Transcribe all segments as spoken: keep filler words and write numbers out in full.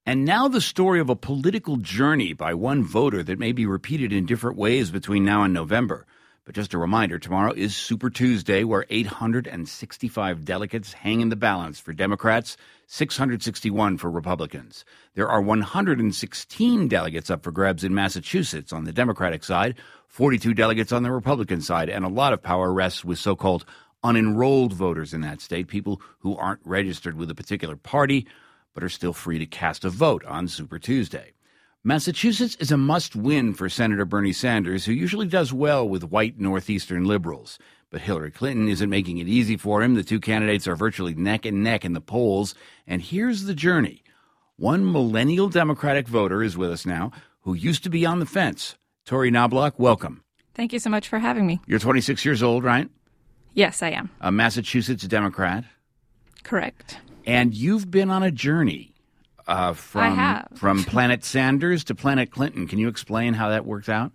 And now the story of a political journey by one voter that may be repeated in different ways between now and November. But just a reminder, tomorrow is Super Tuesday, where eight hundred sixty-five delegates hang in the balance for Democrats, six hundred sixty-one for Republicans. There are one hundred sixteen delegates up for grabs in Massachusetts on the Democratic side, forty-two delegates on the Republican side, and a lot of power rests with so-called unenrolled voters in that state, people who aren't registered with a particular party but are still free to cast a vote on Super Tuesday. Massachusetts is a must-win for Senator Bernie Sanders, who usually does well with white Northeastern liberals. But Hillary Clinton isn't making it easy for him. The two candidates are virtually neck and neck in the polls. And here's the journey. One millennial Democratic voter is with us now who used to be on the fence. Tori Knobloch, welcome. Thank you so much for having me. You're twenty-six years old, right? Yes, I am. A Massachusetts Democrat. Correct. And you've been on a journey uh, from, I have. from Planet Sanders to Planet Clinton. Can you explain how that worked out?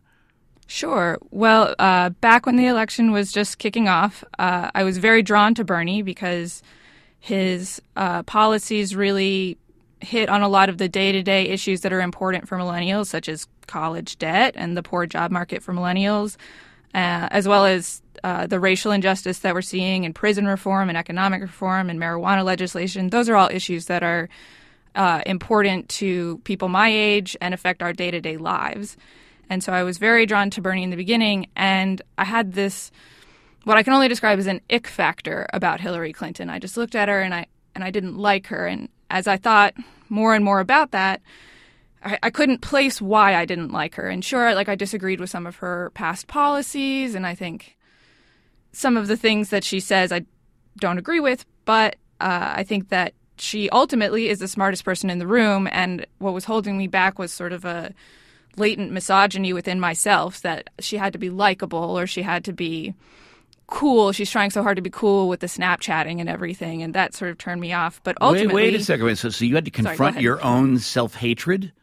Sure. Well, uh, back when the election was just kicking off, uh, I was very drawn to Bernie because his uh, policies really hit on a lot of the day-to-day issues that are important for millennials, such as college debt and the poor job market for millennials, uh, as well as uh, the racial injustice that we're seeing in prison reform and economic reform and marijuana legislation. Those are all issues that are uh, important to people my age and affect our day-to-day lives. And so I was very drawn to Bernie in the beginning, and I had this, what I can only describe as an ick factor about Hillary Clinton. I just looked at her and I and I didn't like her. And as I thought more and more about that, I, I couldn't place why I didn't like her. And sure, like I disagreed with some of her past policies, and I think some of the things that she says I don't agree with, but uh, I think that she ultimately is the smartest person in the room, and what was holding me back was sort of a latent misogyny within myself, that she had to be likable or she had to be cool. She's trying so hard to be cool with the Snapchatting and everything, and that sort of turned me off. But ultimately... Wait, wait a second. So, so you had to confront Sorry, your own self-hatred?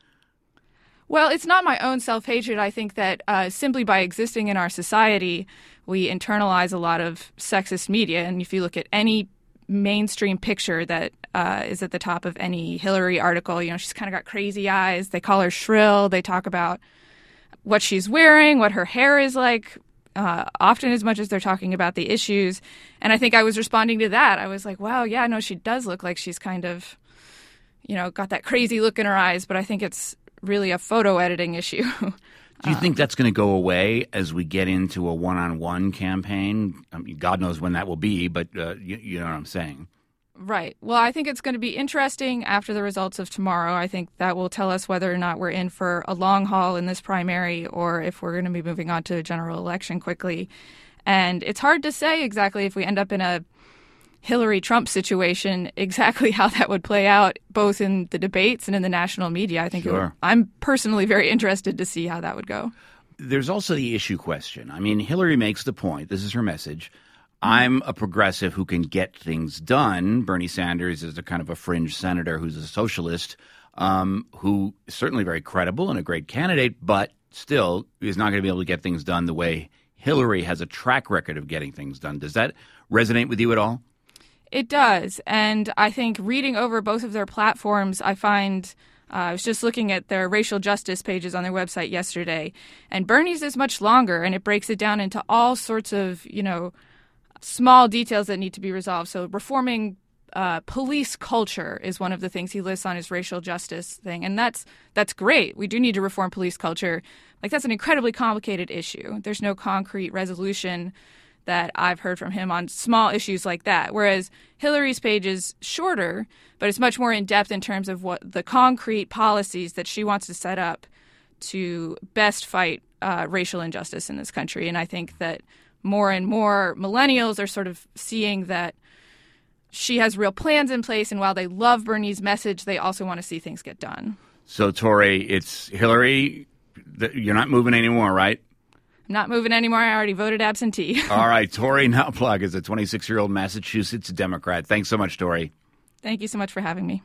Well, it's not my own self-hatred. I think that uh, simply by existing in our society, we internalize a lot of sexist media. And if you look at any mainstream picture that uh, is at the top of any Hillary article, you know, she's kind of got crazy eyes. They call her shrill. They talk about what she's wearing, what her hair is like, uh, often as much as they're talking about the issues. And I think I was responding to that. I was like, wow, yeah, no, she does look like she's kind of, you know, got that crazy look in her eyes. But I think it's really a photo editing issue. Do you think that's going to go away as we get into a one-on-one campaign? I mean, God knows when that will be, but uh, you, you know what I'm saying. Right. Well, I think it's going to be interesting after the results of tomorrow. I think that will tell us whether or not we're in for a long haul in this primary or if we're going to be moving on to a general election quickly. And it's hard to say exactly if we end up in a Hillary-Trump situation, exactly how that would play out, both in the debates and in the national media. I think Sure. it would, I'm personally very interested to see how that would go. There's also the issue question. I mean, Hillary makes the point. This is her message. I'm a progressive who can get things done. Bernie Sanders is a kind of a fringe senator who's a socialist, um, who is certainly very credible and a great candidate, but still is not going to be able to get things done the way Hillary has a track record of getting things done. Does that resonate with you at all? It does. And I think reading over both of their platforms, I find uh, I was just looking at their racial justice pages on their website yesterday, and Bernie's is much longer, and it breaks it down into all sorts of, you know, small details that need to be resolved. So reforming uh, police culture is one of the things he lists on his racial justice thing. And that's that's great. We do need to reform police culture. Like, that's an incredibly complicated issue. There's no concrete resolution that I've heard from him on small issues like that. Whereas Hillary's page is shorter, but it's much more in-depth in terms of what the concrete policies that she wants to set up to best fight uh, racial injustice in this country. And I think that more and more millennials are sort of seeing that she has real plans in place, and while they love Bernie's message, they also want to see things get done. So, Tori, it's Hillary. You're not moving anymore, right? I'm not moving anymore. I already voted absentee. All right. Tori Knobloch is a twenty-six-year-old Massachusetts Democrat. Thanks so much, Tori. Thank you so much for having me.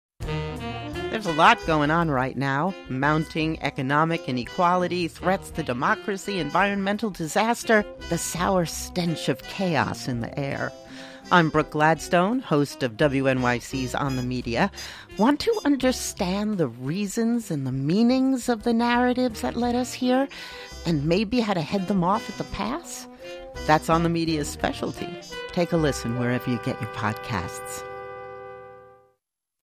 There's a lot going on right now. Mounting economic inequality, threats to democracy, environmental disaster, the sour stench of chaos in the air. I'm Brooke Gladstone, host of W N Y C's On the Media. Want to understand the reasons and the meanings of the narratives that led us here, and maybe how to head them off at the pass? That's On the Media's specialty. Take a listen wherever you get your podcasts.